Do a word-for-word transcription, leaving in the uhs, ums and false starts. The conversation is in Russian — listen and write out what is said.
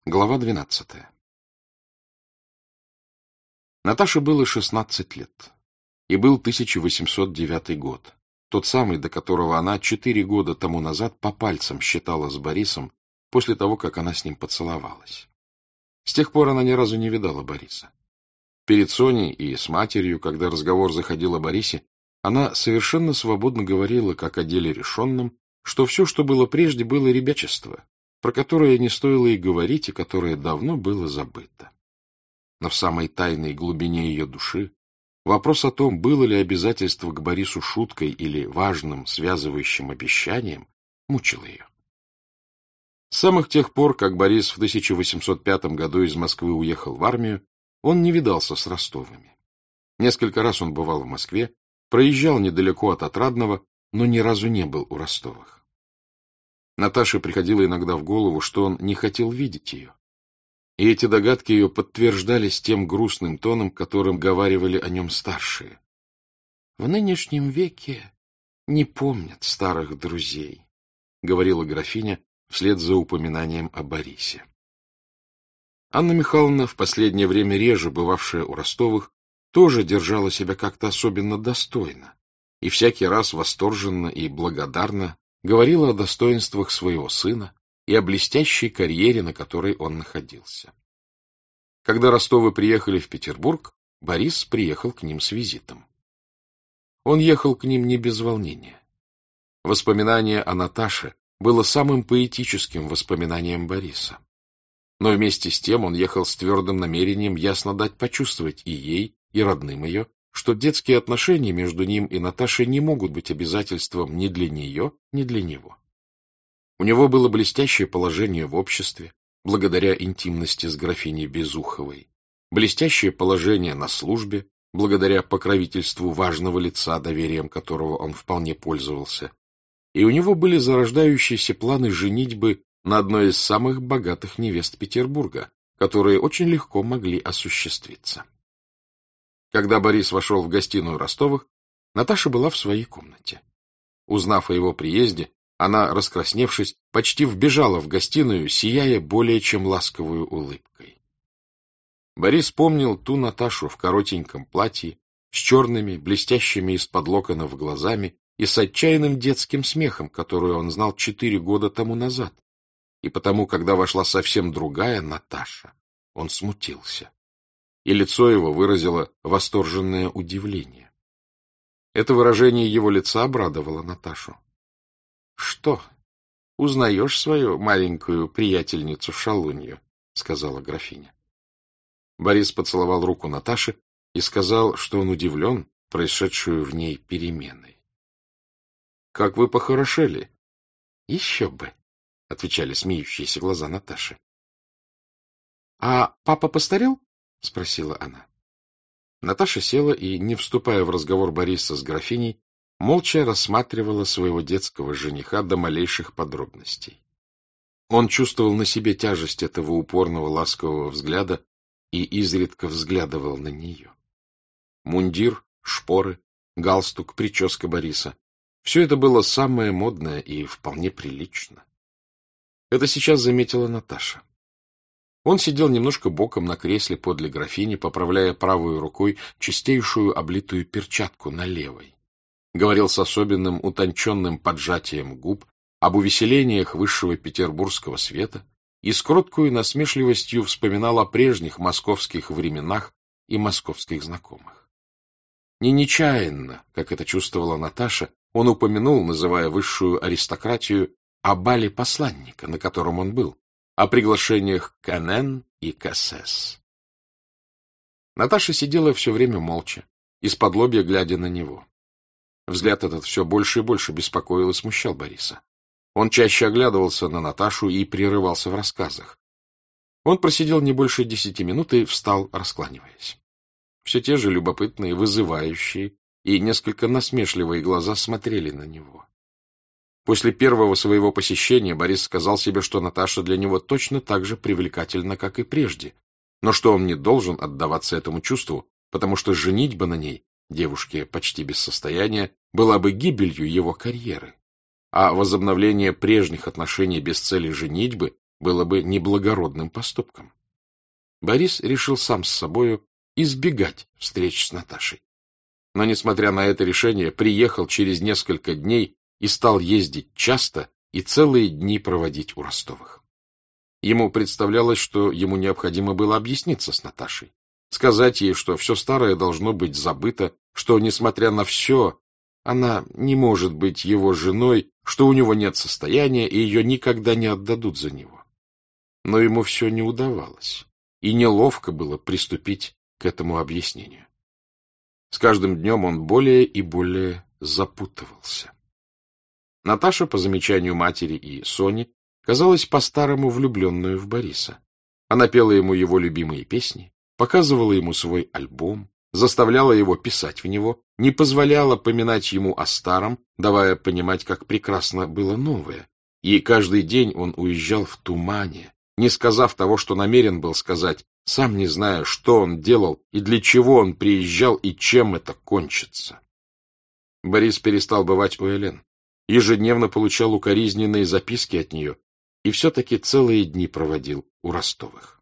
Глава двенадцатая. Наташе было шестнадцать лет, и был тысяча восемьсот девятый год, тот самый, до которого она четыре года тому назад по пальцам считала с Борисом после того, как она с ним поцеловалась. С тех пор она ни разу не видала Бориса. Перед Соней и с матерью, когда разговор заходил о Борисе, она совершенно свободно говорила, как о деле решенном, что все, что было прежде, было ребячество, про которое не стоило и говорить, и которое давно было забыто. Но в самой тайной глубине ее души вопрос о том, было ли обязательство к Борису шуткой или важным связывающим обещанием, мучил ее. С самых тех пор, как Борис в тысяча восемьсот пятом году из Москвы уехал в армию, он не видался с Ростовыми. Несколько раз он бывал в Москве, проезжал недалеко от Отрадного, но ни разу не был у Ростовых. Наташе приходило иногда в голову, что он не хотел видеть ее. И эти догадки ее подтверждались тем грустным тоном, которым говаривали о нем старшие. «В нынешнем веке не помнят старых друзей», — говорила графиня вслед за упоминанием о Борисе. Анна Михайловна, в последнее время реже бывавшая у Ростовых, тоже держала себя как-то особенно достойно и всякий раз восторженно и благодарно говорила о достоинствах своего сына и о блестящей карьере, на которой он находился. Когда Ростовы приехали в Петербург, Борис приехал к ним с визитом. Он ехал к ним не без волнения. Воспоминание о Наташе было самым поэтическим воспоминанием Бориса. Но вместе с тем он ехал с твердым намерением ясно дать почувствовать и ей, и родным ее, что детские отношения между ним и Наташей не могут быть обязательством ни для нее, ни для него. У него было блестящее положение в обществе, благодаря интимности с графиней Безуховой, блестящее положение на службе, благодаря покровительству важного лица, доверием которого он вполне пользовался, и у него были зарождающиеся планы женитьбы на одной из самых богатых невест Петербурга, которые очень легко могли осуществиться. Когда Борис вошел в гостиную Ростовых, Наташа была в своей комнате. Узнав о его приезде, она, раскрасневшись, почти вбежала в гостиную, сияя более чем ласковую улыбкой. Борис помнил ту Наташу в коротеньком платье, с черными, блестящими из-под локонов глазами и с отчаянным детским смехом, которую он знал четыре года тому назад. И потому, когда вошла совсем другая Наташа, он смутился, и лицо его выразило восторженное удивление. Это выражение его лица обрадовало Наташу. — Что, узнаешь свою маленькую приятельницу-шалунью? — сказала графиня. Борис поцеловал руку Наташи и сказал, что он удивлен происшедшую в ней переменой. — Как вы похорошели! — Еще бы! — отвечали смеющиеся глаза Наташи. — А папа постарел? — спросила она. Наташа села и, не вступая в разговор Бориса с графиней, молча рассматривала своего детского жениха до малейших подробностей. Он чувствовал на себе тяжесть этого упорного ласкового взгляда и изредка взглядывал на нее. Мундир, шпоры, галстук, прическа Бориса — все это было самое модное и вполне прилично. Это сейчас заметила Наташа. Он сидел немножко боком на кресле подле графини, поправляя правой рукой чистейшую облитую перчатку на левой. Говорил с особенным утонченным поджатием губ об увеселениях высшего петербургского света и с кроткою насмешливостью вспоминал о прежних московских временах и московских знакомых. Не нечаянно, как это чувствовала Наташа, он упомянул, называя высшую аристократию, о бале посланника, на котором он был, о приглашениях к эн эн и к эс эс. Наташа сидела все время молча, исподлобья глядя на него. Взгляд этот все больше и больше беспокоил и смущал Бориса. Он чаще оглядывался на Наташу и прерывался в рассказах. Он просидел не больше десяти минут и встал, раскланиваясь. Все те же любопытные, вызывающие и несколько насмешливые глаза смотрели на него. После первого своего посещения Борис сказал себе, что Наташа для него точно так же привлекательна, как и прежде, но что он не должен отдаваться этому чувству, потому что женитьба на ней, девушке почти без состояния, была бы гибелью его карьеры, а возобновление прежних отношений без цели женитьбы было бы неблагородным поступком. Борис решил сам с собою избегать встреч с Наташей. Но, несмотря на это решение, приехал через несколько дней и стал ездить часто и целые дни проводить у Ростовых. Ему представлялось, что ему необходимо было объясниться с Наташей, сказать ей, что все старое должно быть забыто, что, несмотря на все, она не может быть его женой, что у него нет состояния, и ее никогда не отдадут за него. Но ему все не удавалось, и неловко было приступить к этому объяснению. С каждым днем он более и более запутывался. Наташа, по замечанию матери и Сони, казалась по-старому влюбленную в Бориса. Она пела ему его любимые песни, показывала ему свой альбом, заставляла его писать в него, не позволяла поминать ему о старом, давая понимать, как прекрасно было новое. И каждый день он уезжал в тумане, не сказав того, что намерен был сказать, сам не зная, что он делал и для чего он приезжал и чем это кончится. Борис перестал бывать у Элен, ежедневно получал укоризненные записки от нее и все-таки целые дни проводил у Ростовых.